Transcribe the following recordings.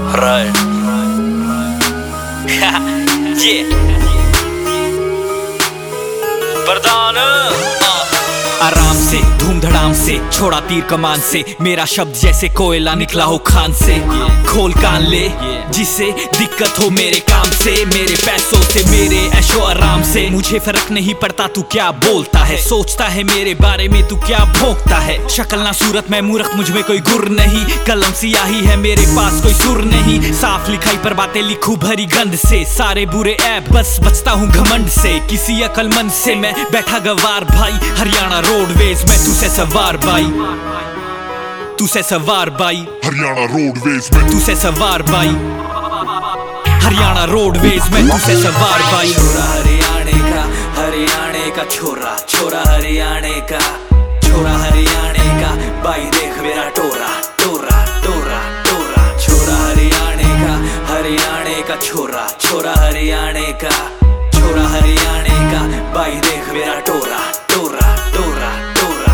Right. Yeah. प्रधान आराम से धूम धड़ाम से छोड़ा तीर कमान से, मेरा शब्द जैसे कोयला निकला हो खान से। खोल कान ले जिसे दिक्कत हो मेरे काम से, मेरे पैसों से, मेरे ऐशो आराम से। मुझे फर्क नहीं पड़ता तू क्या बोलता है, सोचता है मेरे बारे में तू क्या भोंकता है। शक्ल ना सूरत मैं मूर्ख, मुझ में कोई गुर नहीं, कलम सियाही है मेरे पास कोई सुर नहीं। साफ लिखाई पर बातें लिखूं भरी गंध से, सारे बुरे ऐप बस बचता हूँ घमंड से। किसी अकलमंद से मैं बैठा गवार भाई, हरियाणा रोडवेज में तुझसे सवार भाई, तुझसे सवार भाई। हरियाणा रोडवेज में तुझसे सवार भाई, हरियाणा रोडवेज में तुझसे सवार भाई। छोरा हरियाणे का, हरियाणे का छोरा, छोरा हरियाणे का, छोरा हरियाणे का। भाई देख मेरा टोरा, टोरा टोरा टोरा। छोरा हरियाणे का, हरियाणे का छोरा, छोरा हरियाणे का, छोरा हरियाणे का। भाई देख मेरा टोरा, टोरा टोरा टोरा।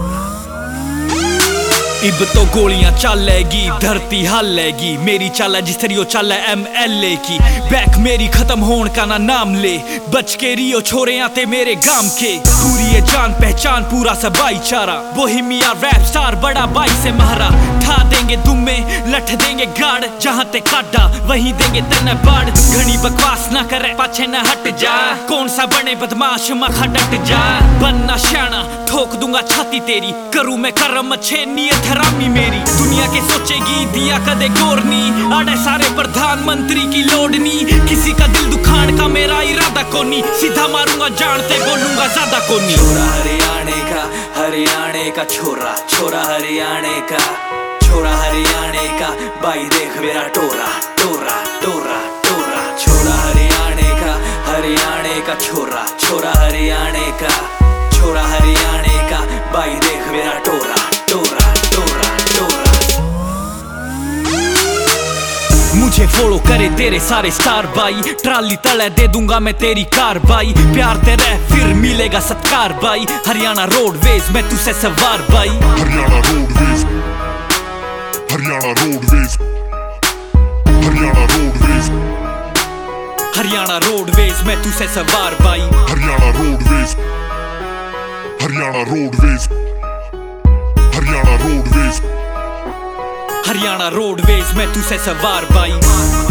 इब तो गोलियां चलेगी, धरती हलेगी, मेरी चाल जिस तरियो चाल MLA की। बैक मेरी खत्म होन का ना नाम ले, बच के रियो छोरे आते मेरे गांव के। पूरी ये जान पहचान पूरा सा भाईचारा, बोहेमिया रैप स्टार बड़ा भाई से महारा। ठा देंगे दुम्मे लठ देंगे गाड़, जहां ते काटा वहीं देंगे तेने बाड़। घनी बकवास ना करे पाछे ना हट जा, कौन सा बने बदमाश मखा डट जा। बनना श्याना ठोक दूंगा छाती तेरी, करूं मैं करम अच्छे नियत हरामी मेरी। दुनिया के सोचेगी दिया कदे गोरनी, आड़े सारे प्रधानमंत्री की लोडनी। किसी का दिल दुखान का मेरा इरादा कोनी, सीधा मारूंगा जानते बोलूंगा ज्यादा कोनी। छोरा हरियाणे का, हरियाणे का छोरा, छोरा हरियाणे का, छोरा हरियाणे का। भाई देख मेरा टोरा, टोरा टोरा टोरा। छोरा हरियाणे का, हरियाणे का छोरा, छोरा हरियाणे का, छोरा हरियाणे का। भाई देख मेरा टोरा, टोरा टोरा टोरा। मुझे फॉलो करे तेरे सारे स्टार भाई, ट्राली तले दे दूंगा मैं तेरी कार भाई। प्यार तेरे फिर मिलेगा सत्कार भाई, हरियाणा रोडवेज में तुझसे सवार भाई। Haryana roadways, Haryana roadways, Haryana roadways, Haryana roadways में तुझसे सवार भाई। Haryana roadways, Haryana roadways, Haryana roadways, Haryana roadways में तुझसे सवार भाई।